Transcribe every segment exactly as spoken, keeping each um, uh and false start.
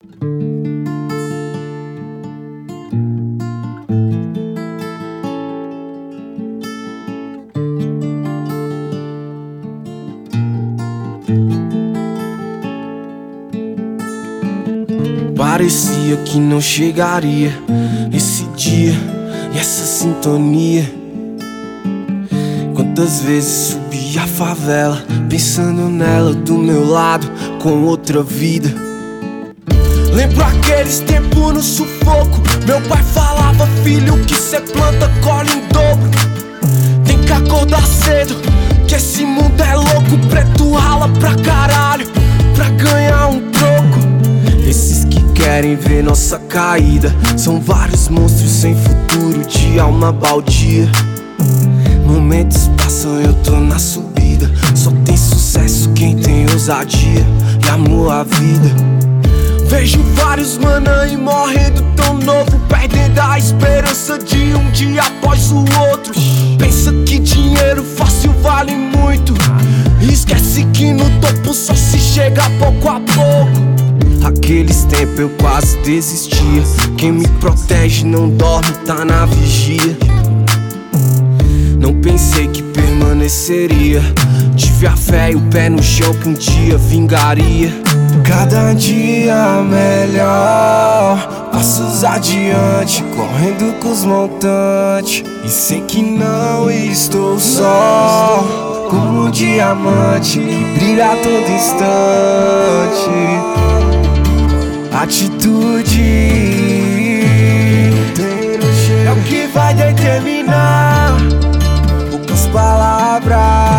Parecia que não chegaria esse dia e essa sintonia. Quantas vezes subi a favela pensando nela do meu lado com outra vida. Lembro aqueles tempos no sufoco. Meu pai falava: filho, que cê planta colhe em dobro. Tem que acordar cedo, que esse mundo é louco. Preto rala pra caralho pra ganhar um troco. Esses que querem ver nossa caída são vários monstros sem futuro, de alma baldia. Momentos passam, eu tô na subida. Só tem sucesso quem tem ousadia e amor à vida. Vejo vários mano aí morrendo tão novo, perdendo a esperança de um dia após o outro. Pensa que dinheiro fácil vale muito, esquece que no topo só se chega pouco a pouco. Aqueles tempos eu quase desistia. Quem me protege não dorme, tá na vigia. Não pensei que permaneceria. Tive a fé e o pé no chão que um dia vingaria. Cada dia melhor, passos adiante, correndo com os montantes. E sei que não estou só, como um diamante que brilha a todo instante. Atitude é o que vai determinar. Poucas palavras,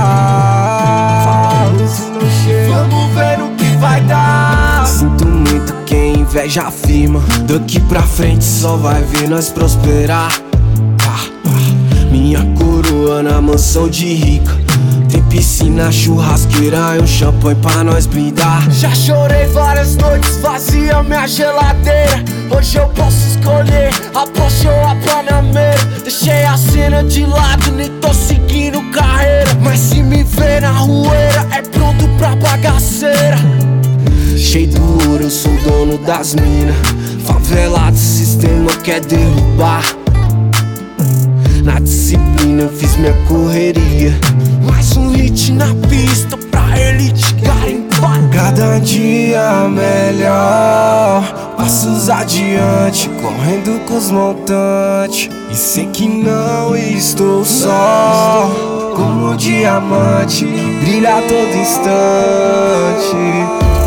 vamos ver no que vai dar. Sinto muito quem inveja afirma, daqui pra frente só vai ver nós prosperar. Minha coroa na mansão de rica, tem piscina, churrasqueira e um champanhe pra nós brindar. Já chorei várias noites, vazia minha geladeira. Hoje eu posso escolher a Porsche ou a Panamera. Deixei a cena de lado, nem tô seguindo carreira. Mas se me ver na rueira, é pronto pra bagaceira. Cheio do ouro, eu sou dono das minas. Favelado, sistema quer derrubar. Na disciplina eu fiz minha correria, mais um hit na pista pra elite garimpar. Cada dia melhor, passos adiante, correndo com os montantes. E sei que não estou só, como um diamante que brilha a todo instante.